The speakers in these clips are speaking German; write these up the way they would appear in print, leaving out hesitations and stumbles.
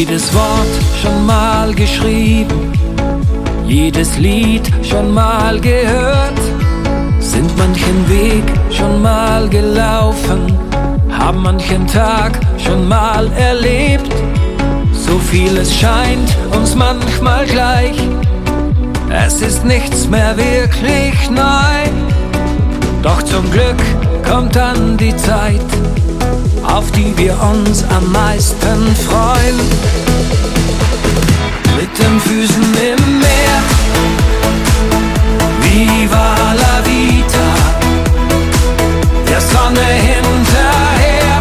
Jedes Wort schon mal geschrieben, jedes Lied schon mal gehört, sind manchen Weg schon mal gelaufen, haben manchen Tag schon mal erlebt. So vieles scheint uns manchmal gleich, es ist nichts mehr wirklich neu. Doch zum Glück kommt dann die Zeit, auf die wir uns am meisten freuen. Mit den Füßen im Meer, viva la vita, der Sonne hinterher.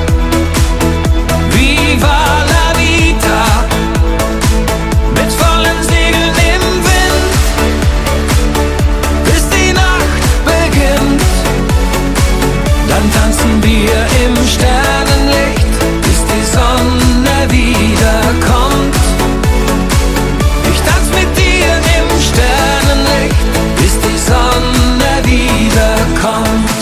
Viva la vita, mit vollen Segeln im Wind, bis die Nacht beginnt. Dann tanzen wir im Sternenlicht, bis die Sonne wiederkommt. Ich tanz mit dir im Sternenlicht, bis die Sonne wiederkommt.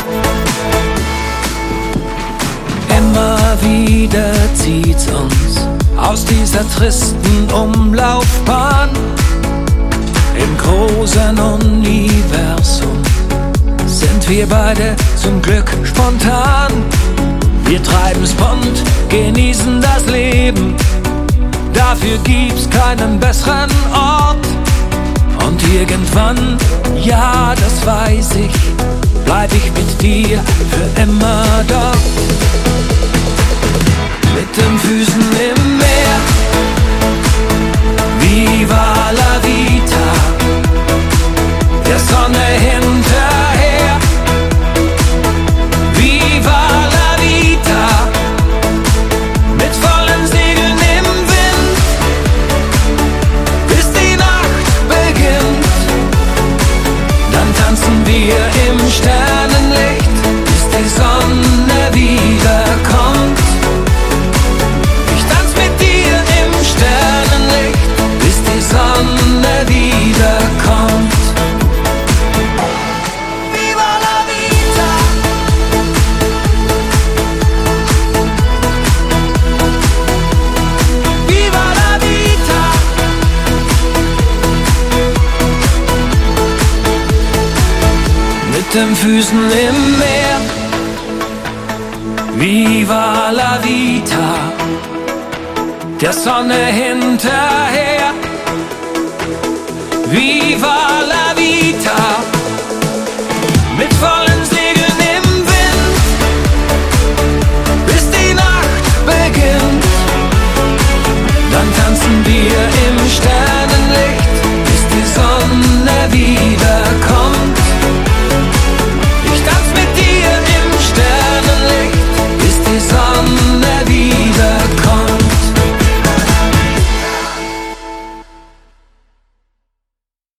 Immer wieder zieht's uns aus dieser tristen Umlaufbahn. Im großen Universum sind wir beide zum Glück spontan. Wir treiben's bunt, genießen das Leben, dafür gibt's keinen besseren Ort. Und irgendwann, ja, das weiß ich, bleib ich mit dir für immer dort. Mit den Füßen im Meer, viva la vita, der Sonne hinterher. Viva la vita, mit vollen Segeln im Wind, bis die Nacht beginnt. Dann tanzen wir im Sternenlicht, bis die Sonne wiederkommt. Ich tanz mit dir im Sternenlicht, bis die Sonne wiederkommt. Viva la vita, viva la vita. Mit den Füßen im Meer, viva la vita, der Sonne hinterher. Viva la vita.